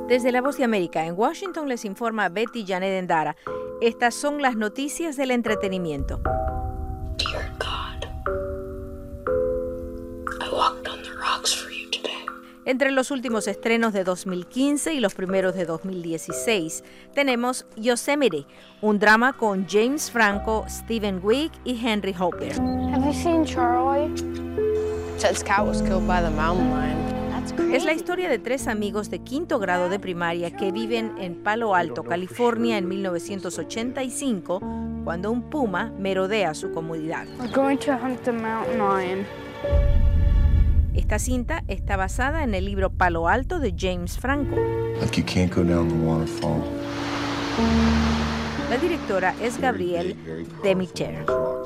Desde La Voz de América en Washington les informa Betty Janet Endara. Estas son las noticias del entretenimiento. Dear God, I walked on the rocks for you today. Entre los últimos estrenos de 2015 y los primeros de 2016 tenemos Yosemite, un drama con James Franco, Stephen Wiig y Henry Hopper. Have you seen Charlie? Ted Scout was killed by the mountain lion. Es la historia de tres amigos de quinto grado de primaria que viven en Palo Alto, California, en 1985, cuando un puma merodea su comunidad. We're going to hunt the mountain lion. Esta cinta está basada en el libro Palo Alto de James Franco. Like you can't go down the waterfall. La directora es Gabrielle Demitier.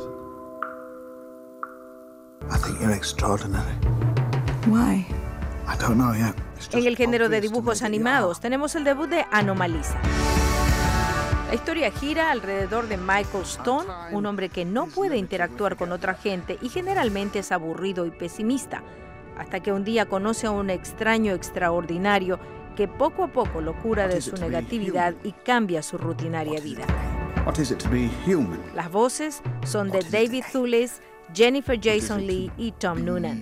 I think you're extraordinary. Why? I don't know yet. En el género de dibujos animados tenemos el debut de Anomalisa. La historia gira alrededor de Michael Stone, un hombre que no puede interactuar con otra gente y generalmente es aburrido y pesimista, hasta que un día conoce a un extraño extraordinario que poco a poco lo cura de su negatividad y cambia su rutinaria vida. What is it to be human? Las voces son de David Thewlis, Jennifer Jason Leigh y Tom Noonan.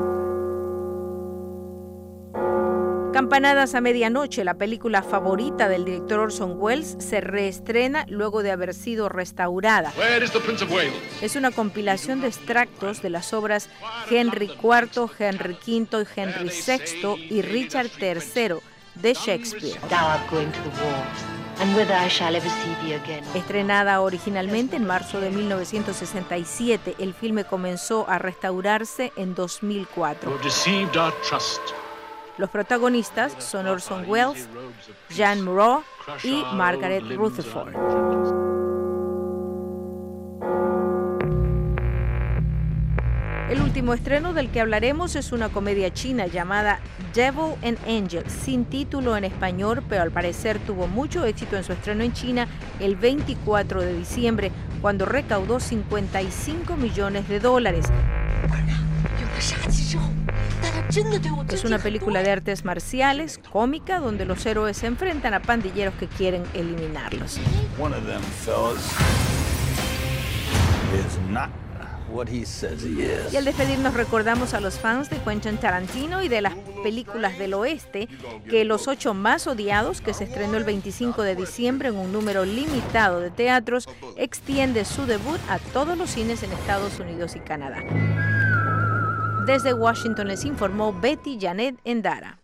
Campanadas a medianoche, la película favorita del director Orson Welles, se reestrena luego de haber sido restaurada. Es una compilación de extractos de las obras Henry IV, Henry V, Henry VI y Richard III de Shakespeare. Estrenada originalmente en marzo de 1967, el filme comenzó a restaurarse en 2004. Los protagonistas son Orson Welles, Jeanne Moreau y Margaret Rutherford. El último estreno del que hablaremos es una comedia china llamada Devil and Angel, sin título en español, pero al parecer tuvo mucho éxito en su estreno en China el 24 de diciembre, cuando recaudó $55 millones. Es una película de artes marciales, cómica, donde los héroes se enfrentan a pandilleros que quieren eliminarlos. One of them fellas is not what he says he is. Y al despedirnos recordamos a los fans de Quentin Tarantino y de las películas del oeste que Los 8 más odiados, que se estrenó el 25 de diciembre en un número limitado de teatros, extiende su debut a todos los cines en Estados Unidos y Canadá. Desde Washington les informó Betty Janet Endara.